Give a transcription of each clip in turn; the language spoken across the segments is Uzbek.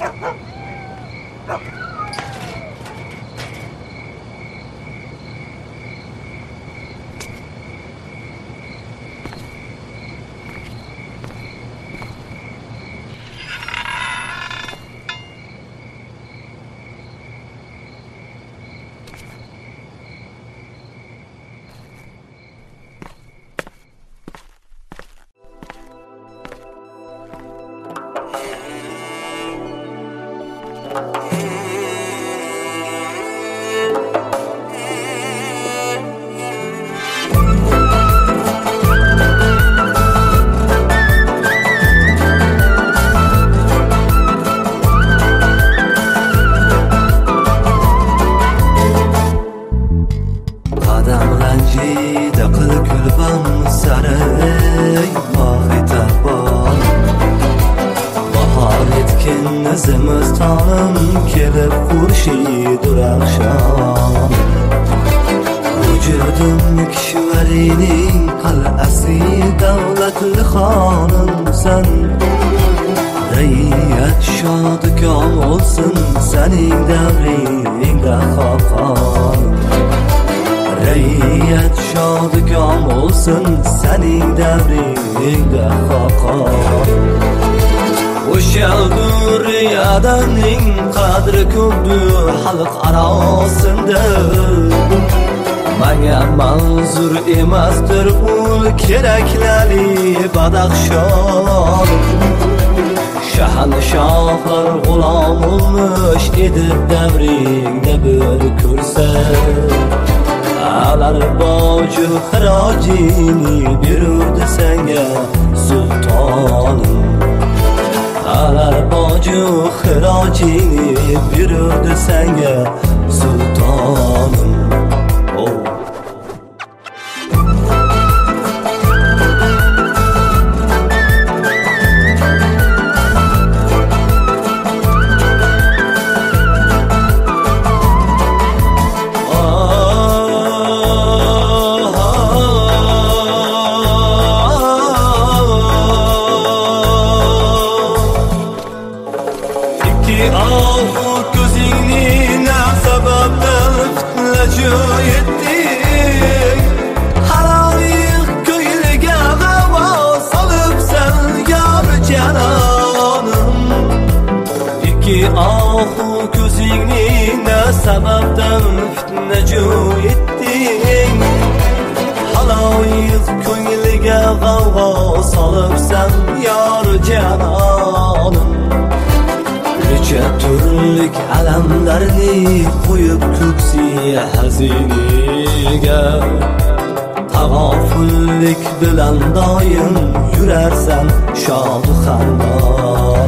Zimistonim kelib xurshid akşam Vücudum kishvarining qal'asi davlatli xonimsan Rayat shodikon olsun sening davringda xoqon Rayat shodikon olsun sening davringda xoqon O'shaldur yadaning qadri ko'pdir xalq arosida Menga manzur emasdir ul keraklari badaxshon Shahanshohlar g'ulom olmuş edib davringda bir ko'rsa Alar boju xirojini berurdi senga sultonim Alar boju xirojini berurdi senga sultonim Ahu ko'zingni na sababdan fitnajo etding Haloyiq ko'ngliga g'avg'o solibsan yor janonim Necha turlik alamlarni qo'yib ko'ksi haziniga Tag'ofullik bilan doim yurarsan shod xandon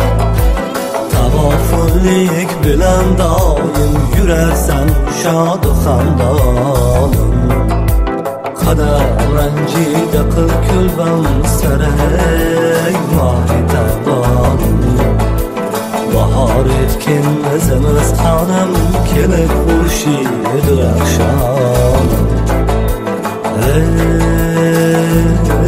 G'ofillik bilan doim yurarsan shod xandonim Qadam ranjida qil kulbam saray mohitabonim Bahor etkin zimistonim kelib xurshid akşam